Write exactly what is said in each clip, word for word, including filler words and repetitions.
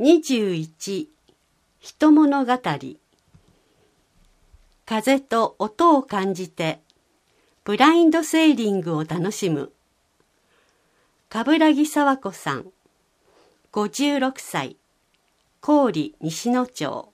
にじゅういち人物語。風と音を感じてブラインドセーリングを楽しむ。冠城佐和子さん、ごじゅうろくさい、郡西野町。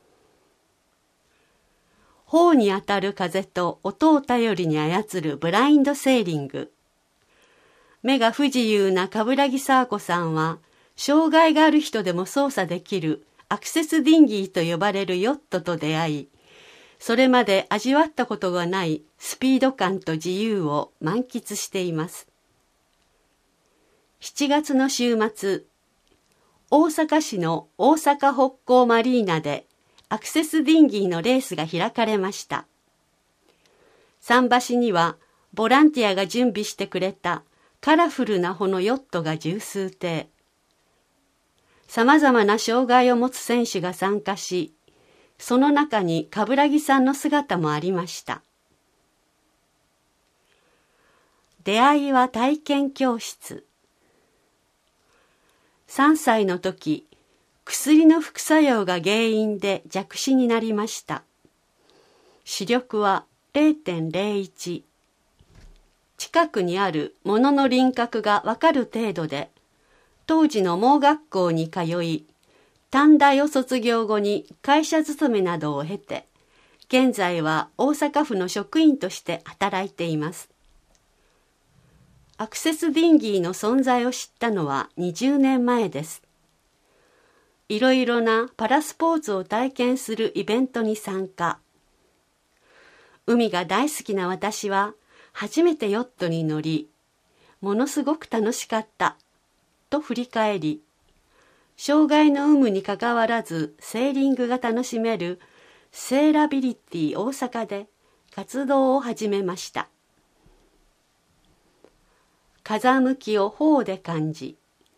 頬に当たる風と音を頼りに操るブラインドセーリング。目が不自由な冠城佐和子さんは、障害がある人でも操作できるアクセスディンギーと呼ばれるヨットと出会い、それまで味わったことがないスピード感と自由を満喫しています。しちがつの週末、大阪市の大阪北港マリーナでアクセスディンギーのレースが開かれました。桟橋にはボランティアが準備してくれたカラフルな穂のヨットが十数艇。さまざまな障害を持つ選手が参加し、その中に冠城さんの姿もありました。出会いは体験教室。さんさいの時、薬の副作用が原因で弱視になりました。視力は れいてんれいいち。近くにあるものの輪郭がわかる程度で、当時の盲学校に通い、短大を卒業後に会社勤めなどを経て、現在は大阪府の職員として働いています。アクセスディンギーの存在を知ったのはにじゅうねんまえです。いろいろなパラスポーツを体験するイベントに参加。海が大好きな私は初めてヨットに乗り、ものすごく楽しかったと振り返り、障害の有無にかかわらずセーリングが楽しめるセーラビリティ大阪で活動を始めました。風向きを頬で感じ。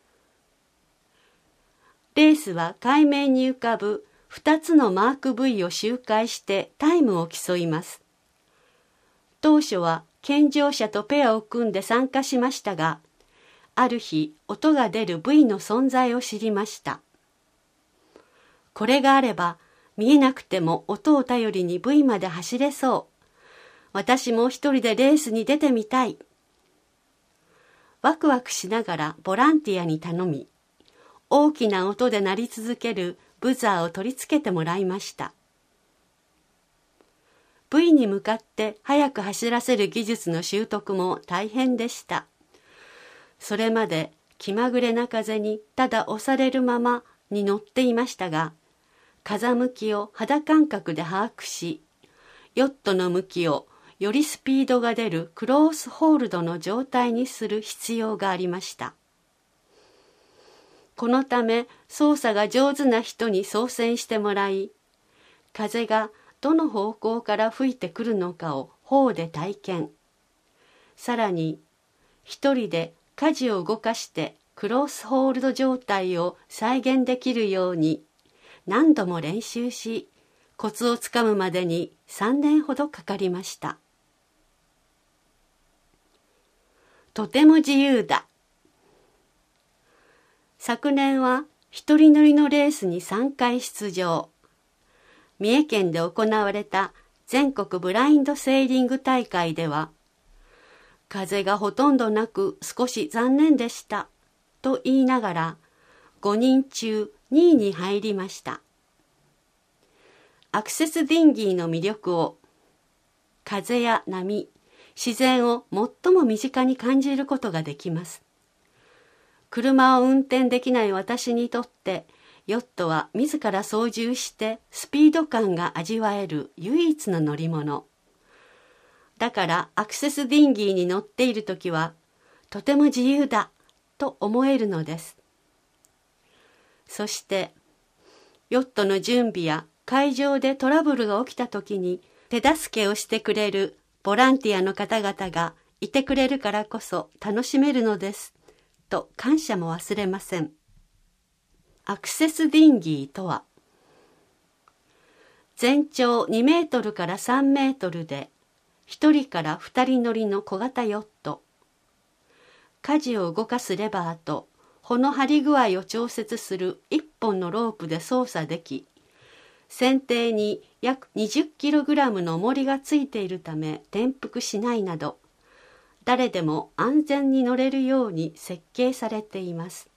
レースは海面に浮かぶふたつのマークブイを周回してタイムを競います。当初は健常者とペアを組んで参加しましたが、ある日音が出るブイの存在を知りました。これがあれば見えなくても音を頼りにブイまで走れそう。私も一人でレースに出てみたい。ワクワクしながらボランティアに頼み、大きな音で鳴り続けるブザーを取り付けてもらいました。ブイに向かって速く走らせる技術の習得も大変でした。それまで気まぐれな風にただ押されるままに乗っていましたが、風向きを肌感覚で把握し、ヨットの向きをよりスピードが出るクロースホールドの状態にする必要がありました。このため操作が上手な人に操船してもらい、風がどの方向から吹いてくるのかを頬で体験。さらに一人で舵を動かしてクロースホールド状態を再現できるように何度も練習し、コツをつかむまでにさんねんほどかかりました。とても自由だ。昨年は一人乗りのレースにさんかい出場。三重県で行われた全国ブラインドセーリング大会では、風がほとんどなく少し残念でしたと言いながらごにん中にいに入りました。アクセスディンギーの魅力を、風や波、自然を最も身近に感じることができます。車を運転できない私にとって、ヨットは自ら操縦してスピード感が味わえる唯一の乗り物。だからアクセスディンギーに乗っているときは、とても自由だと思えるのです。そして、ヨットの準備や海上でトラブルが起きたときに手助けをしてくれるボランティアの方々がいてくれるからこそ楽しめるのです。と感謝も忘れません。アクセスディンギーとは、全長にメートルからさんメートルで、ひとりからふたり乗りの小型ヨット。舵を動かすレバーと穂の張り具合を調節する一ぽんのロープで操作でき、船底に約 にじゅっキログラム の重りがついているため転覆しないなど、誰でも安全に乗れるように設計されています。